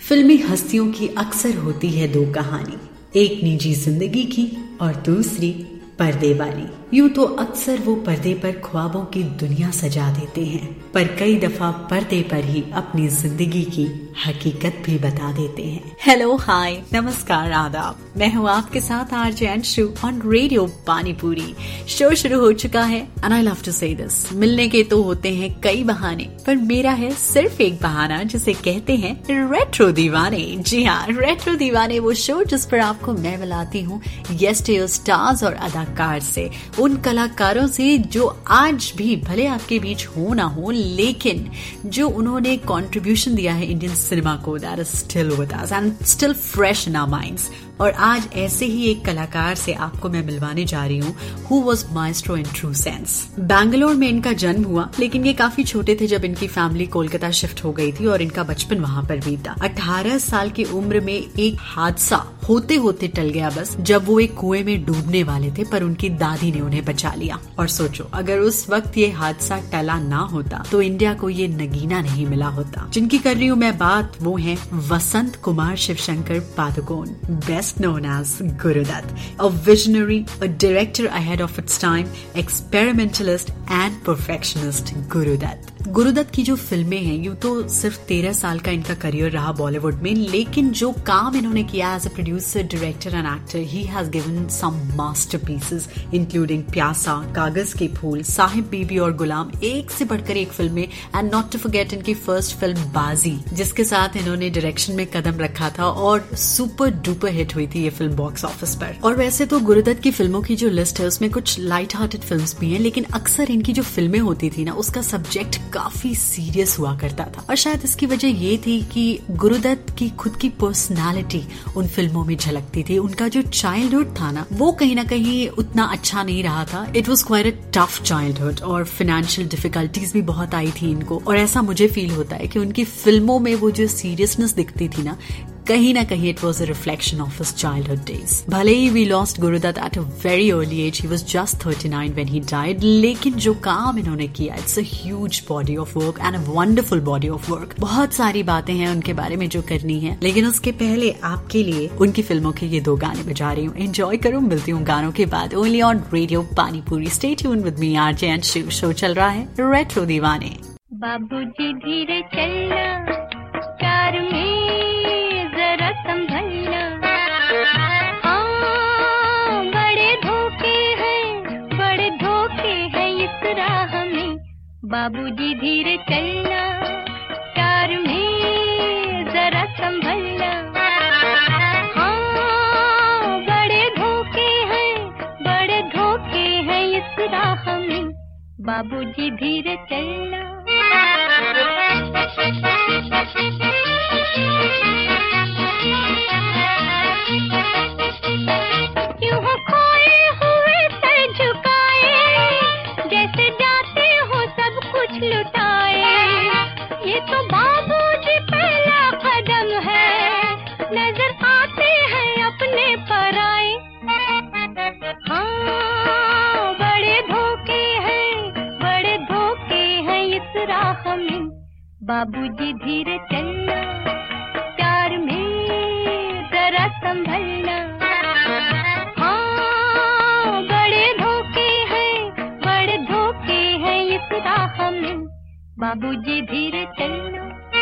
फिल्मी हस्तियों की अक्सर होती है दो कहानी, एक निजी जिंदगी की और दूसरी पर्दे वाली। यूं तो अक्सर वो पर्दे पर ख्वाबों की दुनिया सजा देते हैं, पर कई दफा पर्दे पर ही अपनी जिंदगी की हकीकत भी बता देते हैं। हेलो, हाय, नमस्कार, आदाब। मैं हूँ आपके साथ RJ Anshu on radio Panipuri. Show शुरू हो चुका है and I love to say this. मिलने के तो होते हैं कई बहाने, पर मेरा है सिर्फ एक बहाना जिसे कहते हैं रेट्रो दीवाने। जी हाँ, रेट्रो दीवाने वो शो जिस पर आपको मैं मिलाती हूँ यस्टरडे स्टार्स और अदाकार से, उन कलाकारों से जो आज भी भले आपके बीच हो ना हो, लेकिन जो उन्होंने कंट्रीब्यूशन दिया है इंडियन सिनेमा को, that is still with us and still fresh in our minds. और आज ऐसे ही एक कलाकार से आपको मैं मिलवाने जा रही हूँ who was maestro in true sense. Bangalore में इनका जन्म हुआ, लेकिन ये काफी छोटे थे जब इनकी फैमिली कोलकाता शिफ्ट हो गई थी और इनका बचपन वहां पर बीता। 18 साल की उम्र में एक हादसा होते होते टल गया बस, जब वो एक कुएं में डूबने वाले थे, पर उनकी दादी ने उन्हें बचा लिया। और सोचो, अगर उस वक्त ये हादसा टला ना होता तो इंडिया को ये नगीना नहीं मिला होता। जिनकी कर रही हूँ मैं बात, वो है Vasant Kumar Shivshankar Padukone, best known as Guru Dutt, a visionary, a director ahead of its time, experimentalist and perfectionist Guru Dutt। Guru Dutt की जो फिल्में हैं, यूं तो सिर्फ 13 साल का इनका करियर रहा बॉलीवुड में, लेकिन जो काम इन्होंने किया as a producer, director and actor, he has given some masterpieces including Pyaasa, Kaagaz Ke फूल, साहिब बीबी और गुलाम, एक से बढ़कर एक फिल्में, एंड नॉट टू फॉरगेट इनकी फर्स्ट फिल्म बाजी, जिसके साथ इन्होंने डायरेक्शन में कदम रखा था और सुपर डुपर हिट हुई थी ये फिल्म बॉक्स ऑफिस पर। और वैसे तो गुरु दत्त की फिल्मों की जो लिस्ट है उसमें कुछ लाइट हार्टेड फिल्म्स भी हैं, लेकिन अक्सर इनकी जो फिल्में होती थी ना, उसका सब्जेक्ट काफी सीरियस हुआ करता था। और शायद इसकी वजह ये थी कि गुरु दत्त की खुद की पर्सनालिटी उन फिल्मों में झलकती थी। उनका जो चाइल्डहुड था ना, वो कहीं ना कहीं उतना अच्छा नहीं रहा था। It was quite a tough childhood और फाइनेंशियल डिफिकल्टीज भी बहुत आई थी इनको। और ऐसा मुझे फील होता है कि उनकी फिल्मों में वो जो सीरियसनेस दिखती थी ना कहीं it was a reflection of his childhood days. भले ही we lost Guru Dutt at a very early age, he was just 39 when he died, लेकिन जो काम इन्होंने किया, it's a huge body of work and a wonderful body of work. बहुत सारी बातें हैं उनके बारे में जो करनी है, लेकिन उसके पहले आपके लिए उनकी फिल्मों के ये 2 गाने बजा रही हूँ। एंजॉय करूँ, मिलती हूँ गानों के बाद only on radio Panipuri. Stay tuned with me RJ Anshu. Show चल रहा है रेट्रो दीवाने। बाबूजी धीरे चलना, कार में जरा संभलना, हाँ बड़े धोखे हैं इस राह में। बाबूजी धीरे चलना, कार में जरा संभलना, हाँ बड़े धोखे हैं इस राह में। बाबूजी धीरे चलना। यूं हो खोए हुए सर झुकाए, जैसे जाते हो सब कुछ लुटाए। ये तो बाबूजी पहला कदम है, नजर आते हैं अपने पराए। हाँ बड़े धोखे हैं इस राह में। बाबूजी धीरे चलना, प्यार में जरा संभलना, हाँ बड़े धोखे हैं इस राह में। बाबूजी धीरे चलना।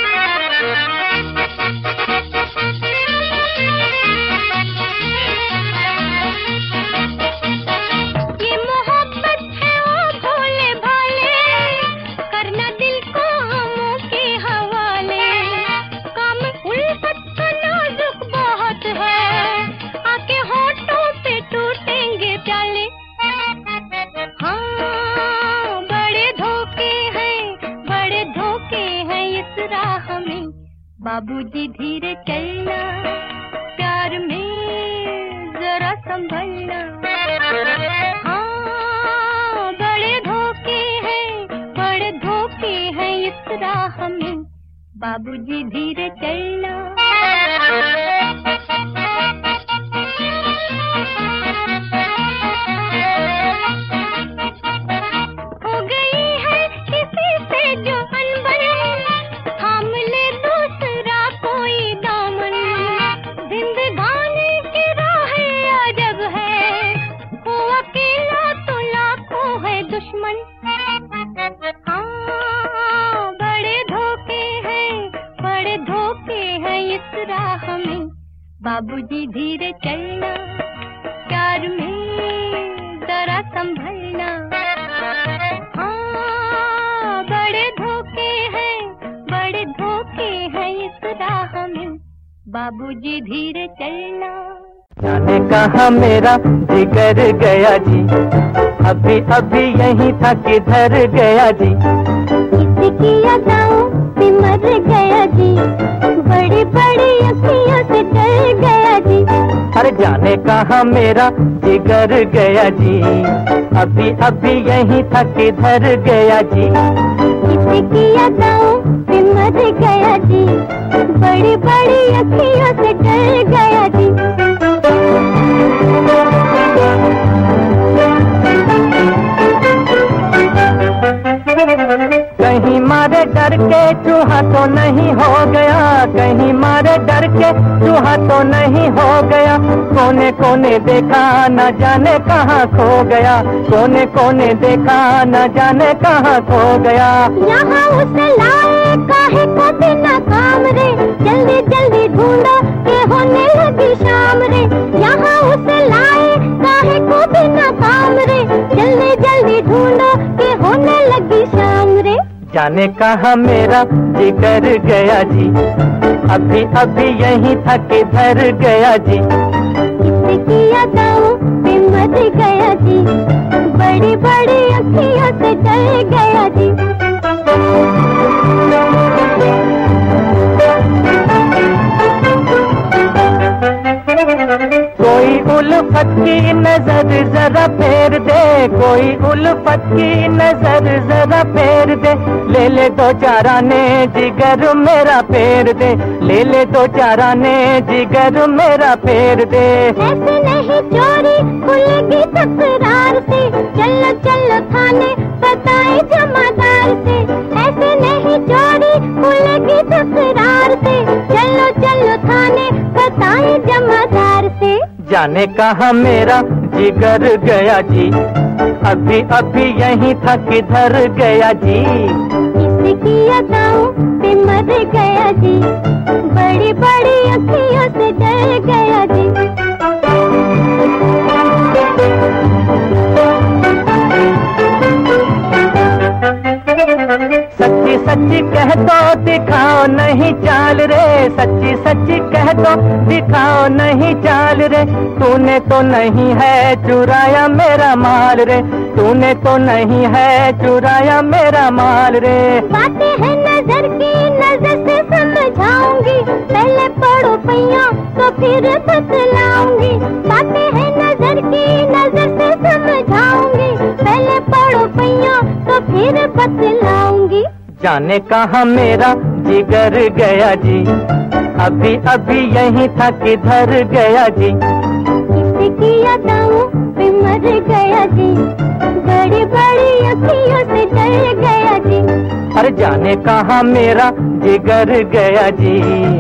ये मोहब्बत है ओ भोले भाले, करना दिल को हमों के हवाले। काम उल्फत का नाजुक बहुत है, आके होठों पे टूटेंगे प्याले। हाँ बड़े धोखे हैं इस राह में। बाबूजी धीरे चलना, प्यार में जरा संभलना, हाँ बड़े धोखे हैं इस राह में। बाबूजी धीरे चलना। हो गई है किसी से जो अनबन, थाम ले दूसरा कोई दामन। धोखे हैं इस राह में, बाबूजी धीरे चलना, प्यार में जरा संभलना। हाँ, बड़े धोखे हैं इस राह में, बाबूजी धीरे चलना। जाने कहाँ मेरा जिगर गया जी, अभी अभी यहीं था किधर गया जी। किसकी अदाओं पे मर गया जी, बड़ी बड़ी अखियों से डर गया जी। अरे जाने कहाँ मेरा जिगर गया जी, अभी अभी यहीं था किधर गया जी। किसकी अदाओं पे मर गया जी, बड़ी बड़ी अखियों से डर गया जी। कहीं मारे डर के चूहा तो नहीं हो गया, कहीं मारे डर के चूहा तो नहीं हो गया। कोने कोने देखा न जाने कहाँ खो गया, कोने कोने देखा न जाने कहाँ खो गया। यहाँ उसे लाए काहे को बिना काम रे, जल्दी जल्दी ढूंढो के होने लगी शाम रे। यहाँ उसे लाए काहे को बिना काम रे, जल्दी जल्दी ढूंढो के होने लगी शाम रे। जाने कहाँ मेरा जिगर गया जी, अभी अभी यहीं था किधर गया जी। किसकी अदाओं पे मर गया जी, बड़ी बड़ी अखियों से डर गया जी। कोई उल्फत की नजर जरा फेर दे, कोई उल्फत की नजर जरा फेर दे। ले ले दो चार आने जिगर मेरा फेर दे, ले ले दो चार आने जिगर मेरा फेर दे। ऐसे नहीं चोरी खुलेगी तकरार से, चलो चलो थाने बताए जमादार से। ऐसे नहीं चोरी खुलेगी तकरार से, चलो चलो थाने बताए जमादार से। जाने कहाँ मेरा जिगर गया जी, अभी अभी यहीं था किधर गया जी। किसकी अदाओं पे मर गया जी, बड़ी बड़ी अखियों से डर गया जी। सच्ची सच्ची कह दो दिखाओ नहीं चाल रे, सच्ची सच्ची कह दो दिखाओ नहीं चाल रे। तूने तो नहीं है चुराया मेरा माल रे, तूने तो नहीं है चुराया मेरा माल रे। बातें हैं नजर की, नजर से समझाऊंगी, पहले पढ़ो पैया तो फिर बतलाऊंगी। बातें हैं नजर की, नजर से समझाऊंगी, पहले पढ़ो पैया तो फिर बतलाऊंगी। जाने कहाँ मेरा जिगर गया जी, अभी अभी यहीं था किधर गया जी। किसकी अदाओं पे मर गया जी, बड़ी बड़ी अखियों से डर गया जी। अरे जाने कहाँ मेरा जिगर गया जी,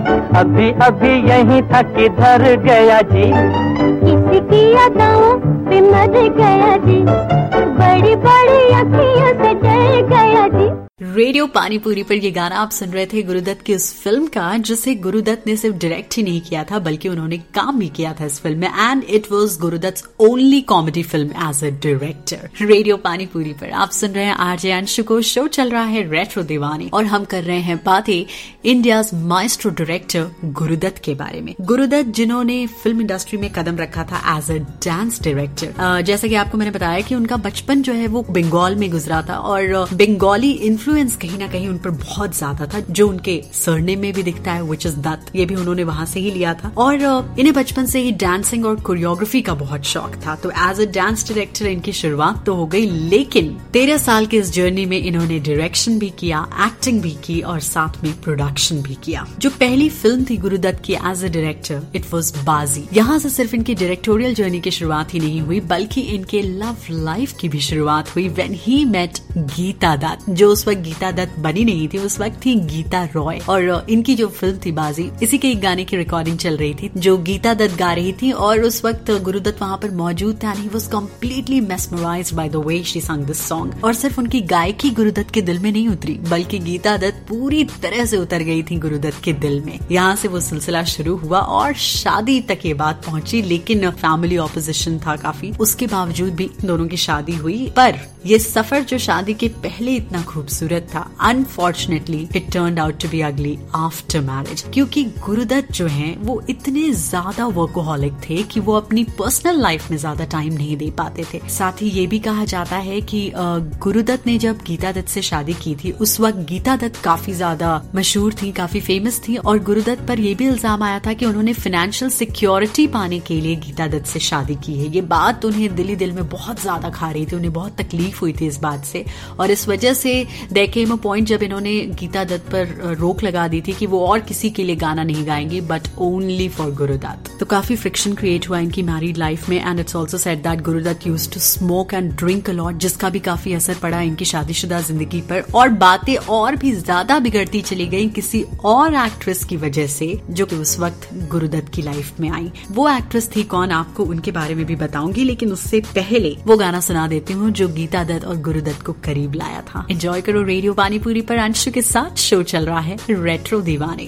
अभी अभी यहीं था किधर गया जी। किसकी अदाओं पे मर गया जी, बड़ी बड़ी अखियों से डर गया जी। रेडियो पानीपुरी पर ये गाना आप सुन रहे थे गुरुदत्त की उस फिल्म का, जिसे गुरुदत्त ने सिर्फ डायरेक्ट ही नहीं किया था बल्कि उन्होंने काम भी किया था इस फिल्म में, and it was Gurudutt only comedy film as a director. Radio Panipuri पर आप सुन रहे हैं आरजे अंशु को, शो चल रहा है रेट्रो दीवानी और हम कर रहे हैं बातें इंडियाज माइस्ट्रो डायरेक्टर गुरुदत्त के बारे में। गुरुदत्त जिन्होंने फिल्म इंडस्ट्री में कदम रखा था एज अ डांस डायरेक्टर। जैसे कि आपको मैंने बताया कि उनका बचपन जो है वो बंगाल में गुजरा था और बंगाली इन्फ्लुएंस कहीं ना कहीं उन पर बहुत ज्यादा था, जो उनके सरनेम में भी दिखता है, विच इज दत्त। ये भी उन्होंने वहां से ही लिया था और इन्हें बचपन से ही डांसिंग और कोरियोग्राफी का बहुत शौक था। तो एज अ डांस डायरेक्टर इनकी शुरुआत तो हो गई, लेकिन 13 साल के इस जर्नी में इन्होंने डायरेक्शन भी किया, एक्टिंग भी की और साथ में प्रोडक्शन भी किया। जो पहली फिल्म थी गुरुदत्त की as a director, it was Baazi. यहाँ से सिर्फ इनकी डायरेक्टोरियल जर्नी की शुरुआत ही नहीं हुई बल्कि इनके लव लाइफ की भी शुरुआत हुई when he met Geeta Dutt, जो उस वक्त गीता दत्त बनी नहीं थी, उस वक्त थी गीता रॉय, और इनकी जो फिल्म थी बाजी, इसी के एक गाने की रिकॉर्डिंग चल रही थी जो गीता दत्त गा रही थी, और उस वक्त गुरुदत्त वहां पर मौजूद था। He was completely mesmerised by the way she sang this song। और सिर्फ उनकी गायकी गुरुदत्त के दिल में नहीं उतरी, बल्कि गीता दत्त पूरी तरह से उतर गई थी गुरुदत्त के दिल में। यहाँ से वो सिलसिला शुरू हुआ और शादी तक ये बात पहुंची, लेकिन फैमिली ऑपोजिशन था काफी, उसके बावजूद भी दोनों की शादी हुई। पर ये सफर जो शादी के पहले इतना खूबसूरत था, unfortunately it turned out to be ugly after marriage, क्योंकि गुरुदत्त जो हैं वो इतने ज्यादा वर्कोहॉलिक थे कि वो अपनी पर्सनल लाइफ में ज्यादा टाइम नहीं दे पाते थे। साथ ही ये भी कहा जाता है कि गुरुदत्त ने जब गीता दत्त से शादी की थी, उस वक्त गीता दत्त काफी ज्यादा मशहूर थी, काफी फेमस थी, और गुरुदत्त पर यह भी इल्जाम आया था कि उन्होंने फाइनेंशियल सिक्योरिटी पाने के लिए गीता दत्त से शादी की है। ये बात उन्हें दिल में बहुत ज्यादा खा रही थी, उन्हें बहुत तकलीफ हुई थी इस बात से, और इस वजह से देयर केम अ पॉइंट जब इन्होंने गीता दत्त पर रोक लगा दी थी कि वो और किसी के लिए गाना नहीं गाएंगे बट ओनली फॉर गुरुदत्त। तो काफी फ्रिक्शन क्रिएट हुआ इनकी मैरिड लाइफ में, and it's also said that Gurudutt used to smoke and drink a lot, जिसका भी काफी असर पड़ा इनकी शादीशुदा जिंदगी पर, और बातें और भी ज्यादा बिगड़ती चली गई किसी और एक्ट्रेस की वजह से जो कि उस वक्त गुरुदत्त की लाइफ में आई। वो एक्ट्रेस थी कौन, आपको उनके बारे में भी बताऊंगी, लेकिन उससे पहले वो गाना सुना देती हूँ जो गीता दत्त और गुरुदत्त को करीब लाया था। एंजॉय करो रेडियो पानीपुरी पर, अंशु के साथ शो चल रहा है रेट्रो दीवाने।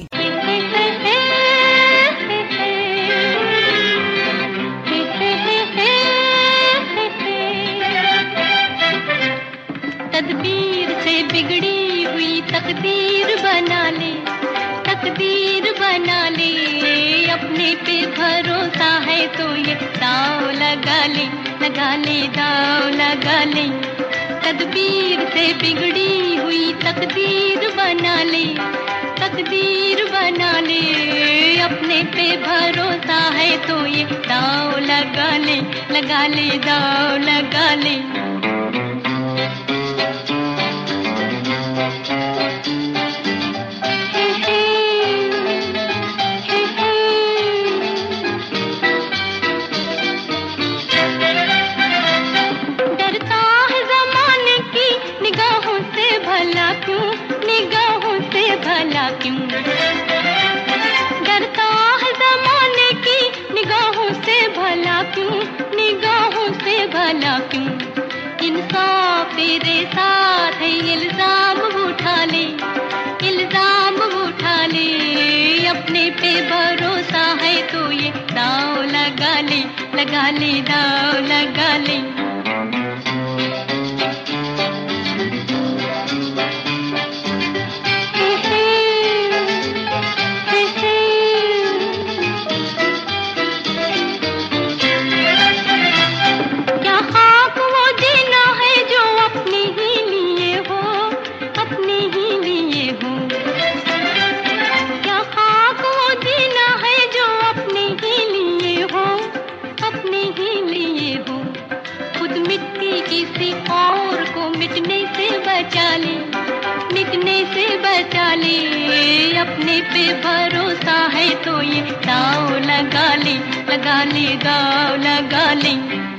तदबीर से बिगड़ी हुई तकदीर बना ले, तकदीर बना ले, अपने पे भरोसा है तो ये दाव लगा ले, लगा ले, दाव लगा ले। तदबीर से बिगड़ी हुई तकदीर बना ले, तकदीर बना ले, अपने पे भरोसा है तो ये दाव लगा ले, लगा ले, दाव लगा ले। डरता है ज़माने की निगाहों से भला क्यों, निगाहों से भला क्यों। इंसाफ तेरे साथ है, इल्जाम उठा ले, इल्जाम उठा ले, अपने पे भरोसा है तो ये दाव लगा ले, लगा ले, दाव लगा ले। अपने पे भरोसा है तो ये दाव लगा ले, लगा ले, दाव लगा ले।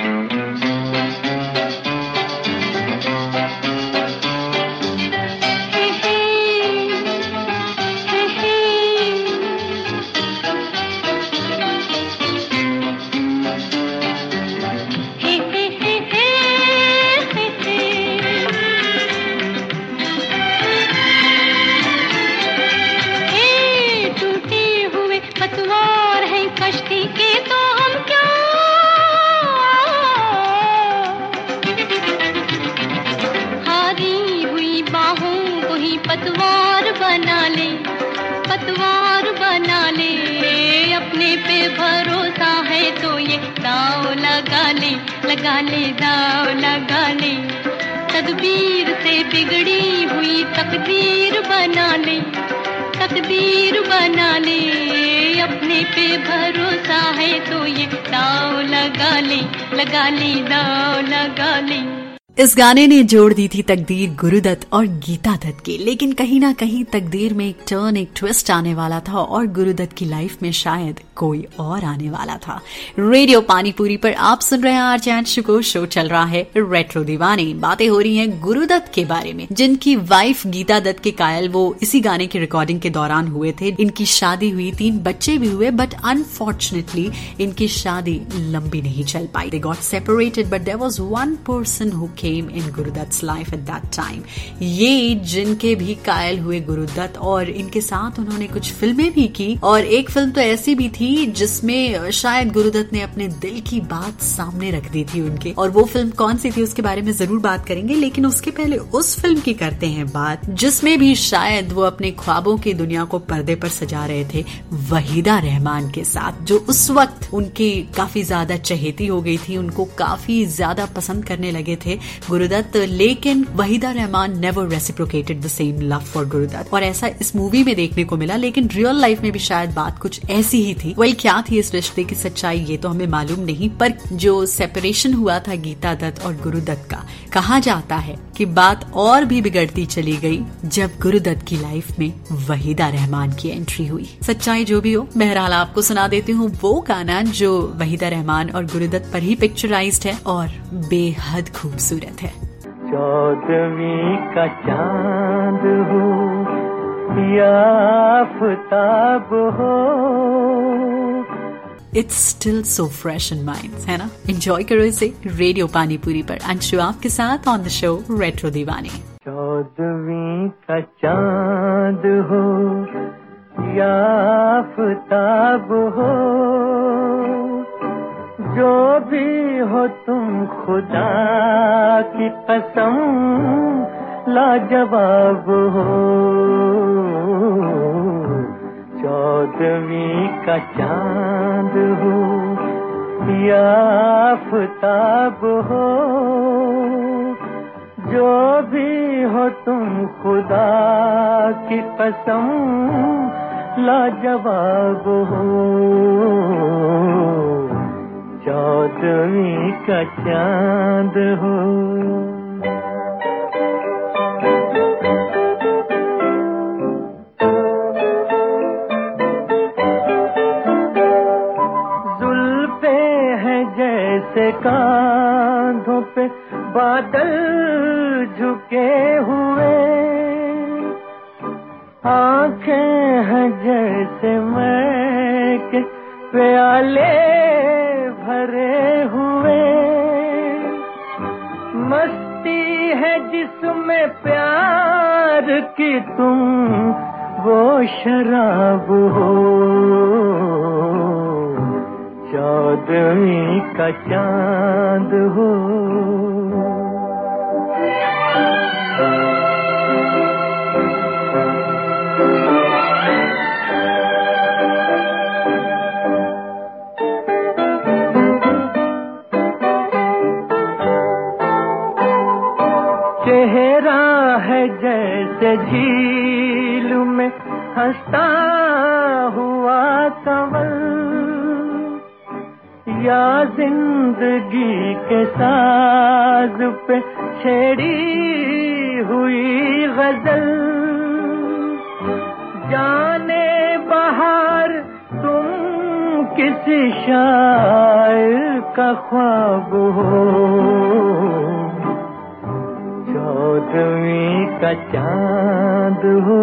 पतवार बना ले, पतवार बना ले, अपने पे भरोसा है तो ये दाव लगा ले, लगा ले, दाव लगा ले। तदबीर से बिगड़ी हुई तकदीर बना ले, तकदीर बना ले, अपने पे भरोसा है तो ये दाव लगा ले, लगा ले, दाव लगा ले। इस गाने ने जोड़ दी थी तकदीर गुरुदत्त और गीता दत्त की, लेकिन कहीं ना कहीं तकदीर में एक टर्न, एक ट्विस्ट आने वाला था और गुरुदत्त की लाइफ में शायद कोई और आने वाला था। रेडियो पानीपुरी पर आप सुन रहे हैं आरजे अंशु को, शो चल रहा है रेट्रो दीवाने। बातें हो रही हैं गुरुदत्त के बारे में, जिनकी वाइफ गीता दत्त के कायल वो इसी गाने की रिकॉर्डिंग के दौरान हुए थे। इनकी शादी हुई, 3 बच्चे भी हुए, बट अनफॉर्चुनेटली इनकी शादी लंबी नहीं चल पाई। They got separated, but there was one person who came in Gurudutt's life at that time. ये जिनके भी कायल हुए गुरुदत्त, और इनके साथ उन्होंने कुछ फिल्में भी की, और एक फिल्म तो ऐसी भी थी जिसमें शायद गुरुदत्त ने अपने दिल की बात सामने रख दी थी उनके। और वो फिल्म कौन सी थी उसके बारे में जरूर बात करेंगे, लेकिन उसके पहले उस फिल्म की करते हैं बात जिसमें भी शायद वो अपने ख्वाबों की दुनिया को पर्दे पर सजा रहे थे वहीदा रहमान के साथ, जो उस वक्त उनकी काफी ज्यादा चहेती हो गई थी, उनको काफी ज्यादा पसंद करने लगे थे गुरुदत्त। लेकिन Waheeda Rehman never reciprocated the same love for Gurudutt, और ऐसा इस मूवी में देखने को मिला। लेकिन रियल लाइफ में भी शायद बात कुछ ऐसी ही थी। वही क्या थी इस रिश्ते की सच्चाई, ये तो हमें मालूम नहीं, पर जो सेपरेशन हुआ था गीता दत्त और गुरुदत्त का, कहा जाता है कि बात और भी बिगड़ती चली गई जब गुरुदत्त की लाइफ में वहीदा रहमान की एंट्री हुई। सच्चाई जो भी हो, बहरहाल आपको सुना देती हूँ वो गाना जो वहीदा रहमान और गुरुदत्त पर ही पिक्चराइज्ड है और बेहद खूबसूरत है। 14वीं का चांद हो या आफताब हो, it's still so fresh in mind, है ना? एंजॉय करो इसे रेडियो पानीपुरी पर। अंशु आपके साथ ऑन द शो रेट्रो दीवाने। 14वीं का चांद हो या आफताब हो, जो भी हो तुम खुदा की कसम लाजवाब हो। 14वीं का चांद हो या आफताब हो, जो भी हो तुम खुदा की कसम लाजवाब हो। 14वीं का चांद हो। जुल्फे हैं जैसे कांधों पे बादल झुके हुए, आंखें हैं जैसे मैं के प्याले भरे हुए, मस्ती है जिसमें प्यार की तुम वो शराब हो। 14वीं का चांद हो। चेहरा है जैसे झील में हंसता हुआ कंवल, या जिंदगी के साज पे छेड़ी हुई गजल। जाने बहार तुम किसी शायर का ख्वाब हो। 14वीं का चांद हो।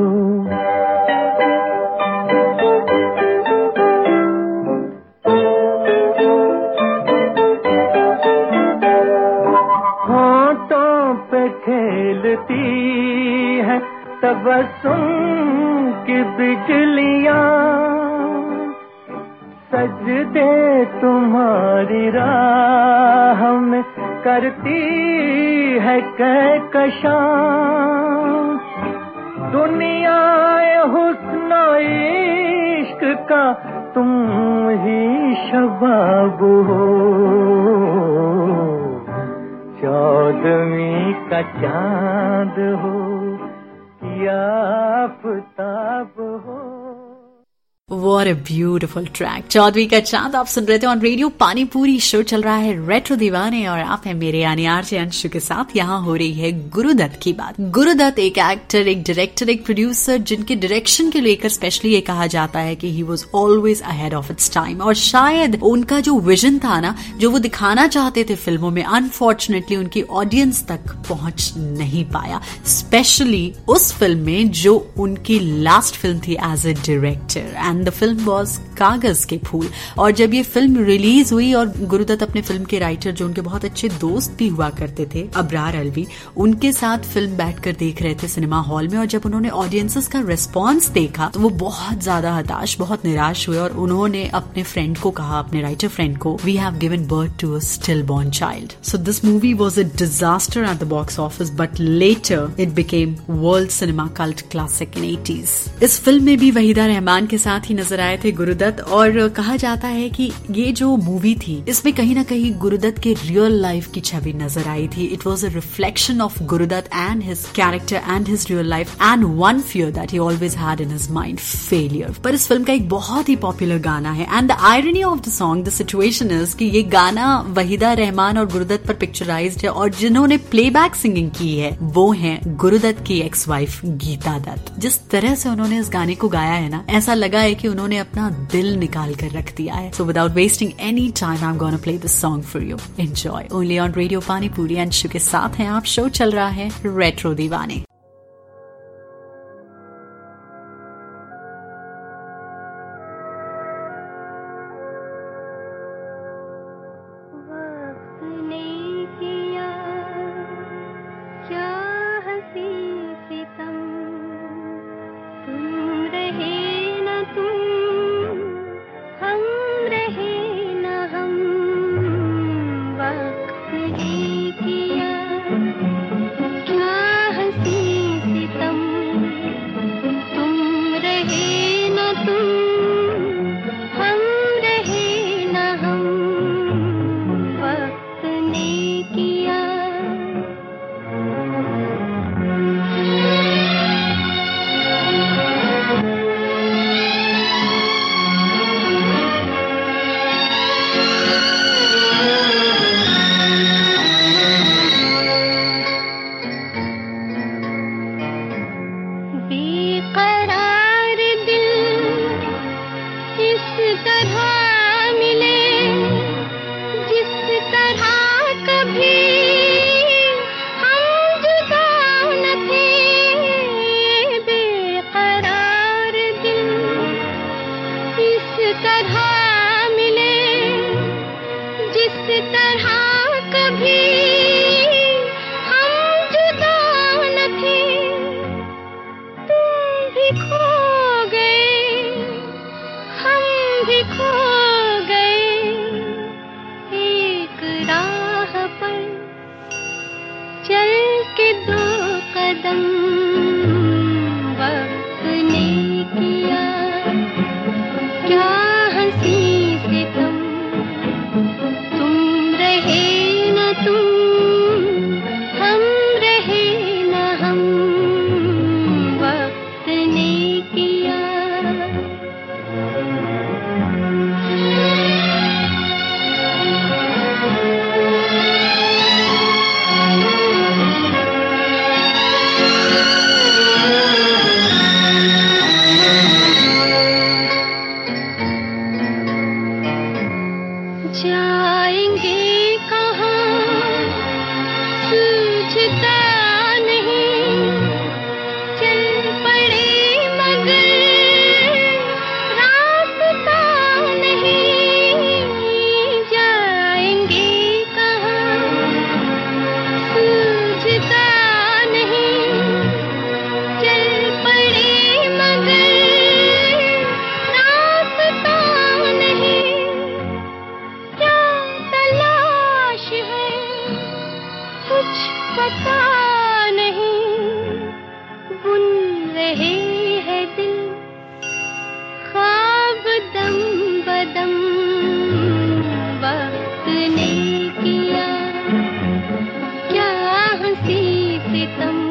होंठों पे खेलती है तबस्सुम की बिजलियां, सजदे तुम्हारी राह में करती है कहकशां। दुनिया हुस्न इश्क का तुम ही शबाब हो। 14वीं का चांद हो या आफताब हो। What a beautiful track. 14वीं का चांद आप सुन रहे थे ऑन रेडियो पानीपुरी। शो चल रहा है रेट्रो दीवाने और आप है मेरे यानी आरजे अंशु के साथ। यहाँ हो रही है गुरुदत्त की बात। गुरुदत्त एक एक्टर, एक डायरेक्टर, एक प्रोड्यूसर जिनके डायरेक्शन के लेकर स्पेशली ये कहा जाता है कि he was always ahead of its time. और शायद उनका जो विजन था ना, जो वो दिखाना चाहते थे फिल्मों में, अनफॉर्चुनेटली उनकी ऑडियंस तक पहुंच नहीं पाया। स्पेशली उस फिल्म में जो उनकी लास्ट फिल्म थी as a director, and the film was Kaagaz Ke फूल। और जब ये फिल्म रिलीज हुई और गुरुदत्त अपने फिल्म के राइटर, जो उनके बहुत अच्छे दोस्त भी हुआ करते थे, अबरार अलवी, उनके साथ फिल्म बैठकर देख रहे थे सिनेमा हॉल में। और जब उन्होंने ऑडियंसेस का रिस्पॉन्स देखा तो वो बहुत ज्यादा हताश, बहुत निराश हुए और उन्होंने अपने फ्रेंड को कहा, अपने राइटर फ्रेंड को, we have given birth to a still born child. So this movie was a disaster at the box office, but later it became world cinema cult classic in 80s। इस film में भी वहीदा रहमान के साथ ही नजर आए थे गुरुदत्त। और कहा जाता है कि ये जो मूवी थी, इसमें कहीं ना कहीं गुरुदत्त के रियल लाइफ की छवि नजर आई थी। It was a reflection of Gurudutt and his character and his real life, and one fear that he always had in his mind, failure. पर इस फिल्म का एक बहुत ही पॉपुलर गाना है, and the irony of the song, the situation is कि ये गाना वहीदा रहमान और गुरुदत्त पर पिक्चराइज्ड है, और जिन्होंने प्लेबैक सिंगिंग की है वो है गुरुदत्त की एक्स वाइफ गीता दत्त। जिस तरह से उन्होंने इस गाने को गाया है ना, ऐसा लगा है कि उन्होंने अपना दिल निकाल कर रख दिया है। So without wasting any time, I'm gonna play this song for you. Enjoy. Only on Radio panipuri Anshu के साथ हैं आप। शो चल रहा है रेट्रो दीवाने।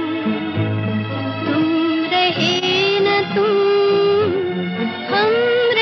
हम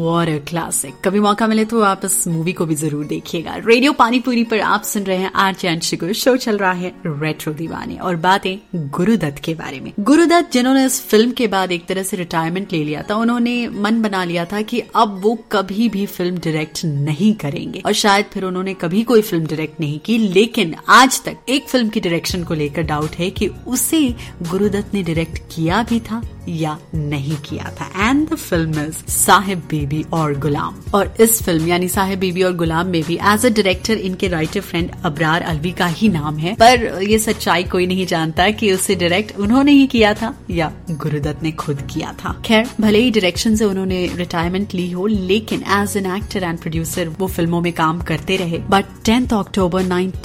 व्हाट अ क्लासिक। कभी मौका मिले तो आप इस मूवी को भी जरूर देखिएगा। रेडियो पानीपुरी पर आप सुन रहे हैं आरजे अंशु। शो चल रहा है रेट्रो दीवाने और बातें गुरुदत्त के बारे में। गुरुदत्त जिन्होंने इस फिल्म के बाद एक तरह से रिटायरमेंट ले लिया था, उन्होंने मन बना लिया था कि अब वो कभी भी फिल्म डायरेक्ट नहीं करेंगे और शायद फिर उन्होंने कभी कोई फिल्म डायरेक्ट नहीं की। लेकिन आज तक एक फिल्म की डायरेक्शन को लेकर डाउट है कि उसे गुरुदत्त ने डायरेक्ट किया भी था या नहीं किया था। And the film is Sahib Bibi Aur Ghulam. और इस फिल्म यानी साहिब बीबी और गुलाम में भी एज अ डायरेक्टर इनके राइटर फ्रेंड अबरार अलवी का ही नाम है, पर ये सच्चाई कोई नहीं जानता कि उसे डायरेक्ट उन्होंने ही किया था या गुरुदत्त ने खुद किया था। खैर, भले ही डायरेक्शन से उन्होंने रिटायरमेंट ली हो, लेकिन as an actor and producer वो फिल्मों में काम करते रहे। But 10th October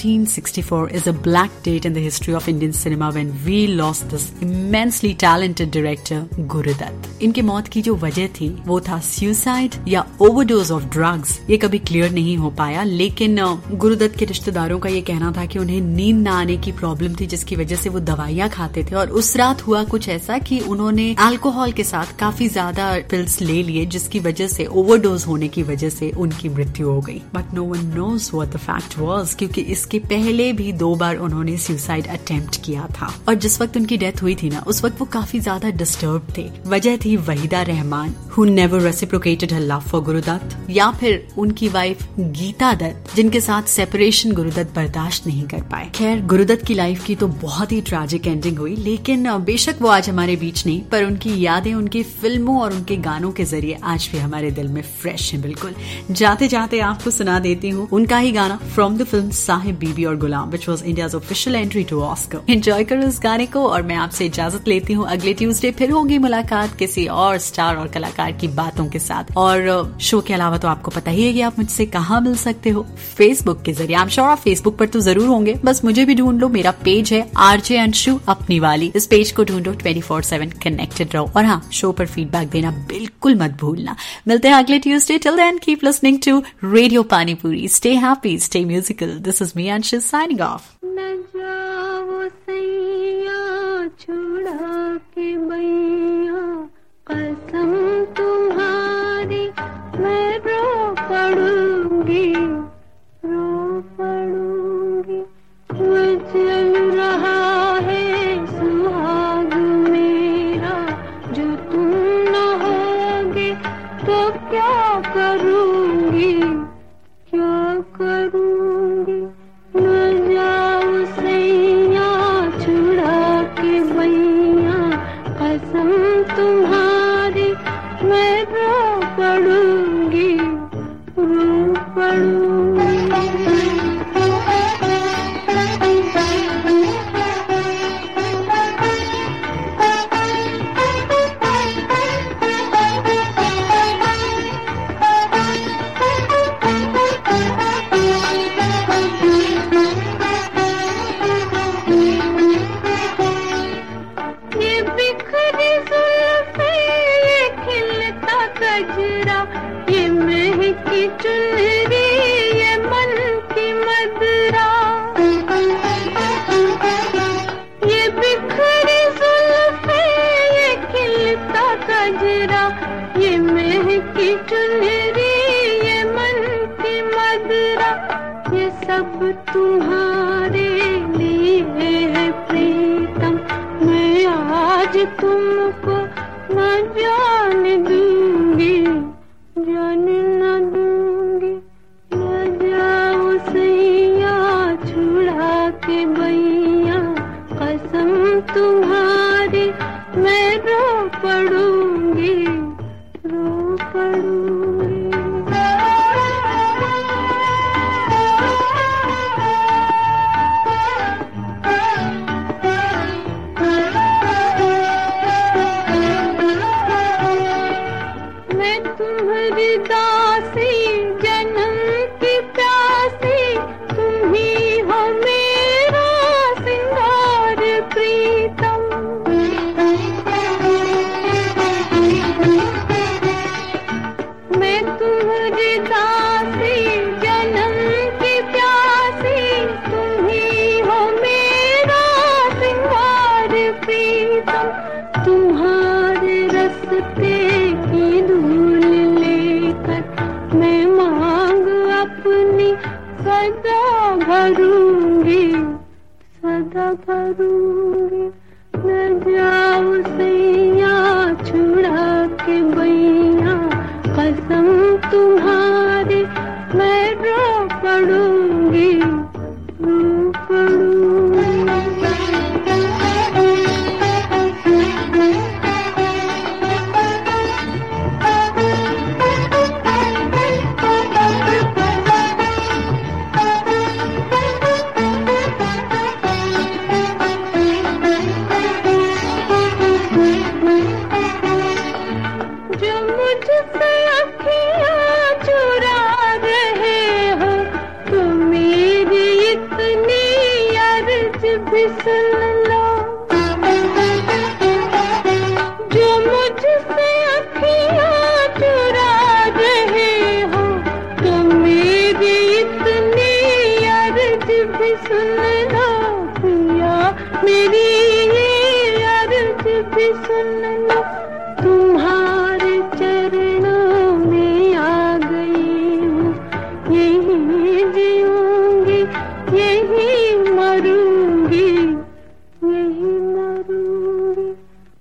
1964 is a black date in the history of Indian cinema when we lost this immensely talented director Gurudutt. इनके मौत की जो वजह थी वो था सुसाइड या ओवरडोज ऑफ ड्रग्स, ये कभी क्लियर नहीं हो पाया। लेकिन गुरुदत्त के रिश्तेदारों का ये कहना था कि उन्हें नींद न आने की प्रॉब्लम थी, जिसकी वजह से वो दवाइयां खाते थे और उस रात हुआ कुछ ऐसा कि उन्होंने अल्कोहल के साथ काफी ज्यादा पिल्स ले लिए, जिसकी वजह से ओवरडोज होने की वजह से उनकी मृत्यु हो गई। But no one knows what the fact was, क्योंकि इसके पहले भी 2 बार उन्होंने सुसाइड अटेम्प्ट किया था। और जिस वक्त उनकी डेथ हुई थी ना, उस वक्त वो काफी ज्यादा डिस्टर्ब थे। वजह थी Waheeda Rehman, who never reciprocated her love for Gurudatt, या फिर उनकी वाइफ गीता दत्त, जिनके साथ सेपरेशन गुरुदत्त बर्दाश्त नहीं कर पाए। खैर, गुरुदत्त की लाइफ की तो बहुत ही ट्रैजिक एंडिंग हुई, लेकिन बेशक वो आज हमारे बीच नहीं, पर उनकी यादें उनकी फिल्मों और उनके गानों के जरिए आज भी हमारे दिल में फ्रेश है। बिल्कुल जाते जाते आपको सुना देती हूँ उनका ही गाना from the film Sahib Bibi Aur Ghulam, which was India's official entry to Oscar। Enjoy करो इस गाने को और मैं आपसे इजाजत लेती हूँ। अगले ट्यूसडे फिर होगी मुलाकात किसी और स्टार और कलाकार की बातों के साथ। और शो के अलावा तो आपको पता ही है कि आप मुझसे कहाँ मिल सकते हो, फेसबुक के जरिए। आई एम श्योर आप फेसबुक पर तो जरूर होंगे, बस मुझे भी ढूंढ लो। मेरा पेज है आरजे अंशु अपनी वाली, इस पेज को ढूंढो, 24/7 कनेक्टेड रहो। और हाँ, शो पर फीडबैक देना बिल्कुल मत भूलना। मिलते हैं अगले Tuesday. Till then keep listening to radio Panipuri. Stay happy, stay musical. This is me Anshu signing off. न जाओ सैया छुड़ा के बैया, कसम तुम्हारी मैं रो पड़ूंगी, रो पड़ूंगी। चल रहा है सुहाग मेरा, जो तुम न होगे तो क्या करूंगी, क्या करूंगी। न जाओ सैया छुड़ा के बैया, कसम तुम्हारी मैं रो पड़ूंगी, रो पड़ूंगी। ये महकी चुनरी, ये मन की मदरा, ये बिखरी जुल्फे, ये खिलता गजरा, ये महकी चुनरी, ये मन की मदरा, ये सब तुम्हारे लिए है प्रीतम। मैं आज तुमको न जान दूंगी, जान न दूंगी। न जाओ सैया छुड़ा के बैया, कसम तुम्हारी मैं रो पड़ूंगी, रो पड़ूंगी। तुम्हारी दासी जन्म की प्यासी, तुम ही हो मेरा सिंगार प्रीतम। मैं तुम्हारी दासी जन्म की प्यासी, तुम ही हो मेरा सिंगार प्रीतम। तुम्हारे रस्ते की धूल सदा भरूंगी, सदा भरूंगी। न जाऊं सैया छुड़ा के बैया, कसम तुम्हारी मैं रो पड़ूंगी, रो पड़ूंगी। जो मुझसे अखियाँ चुरा रहे हो, तो मेरी इतनी अर्ज भी सुन लो। जो मुझसे अखियाँ चुरा रहे हो, तो मेरी इतनी अर्ज भी सुन लो। पिया मेरी ये अर्ज भी सुन लो। तुम्हारा